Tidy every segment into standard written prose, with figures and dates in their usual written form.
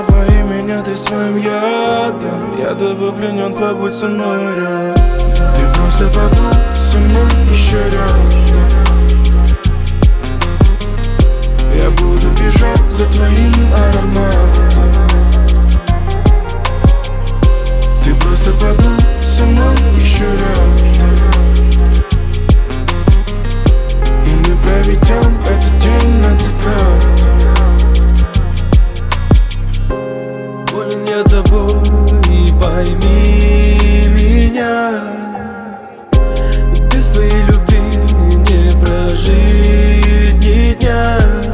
Напои меня ты своим ядом, я тобой пленен, побудь со мной рядом. Ты просто побудь со мной еще рядом. Я буду бежать за твоим ароматом. Ты просто побудь со мной еще рядом. И мы проведем этот день над закатом. Болен я тобой, и пойми меня. Без твоей любви не прожить ни дня.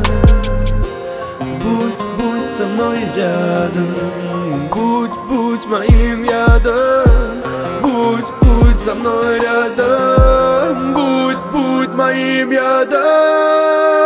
Будь со мной рядом, будь моим ядом. Будь со мной рядом, будь моим ядом.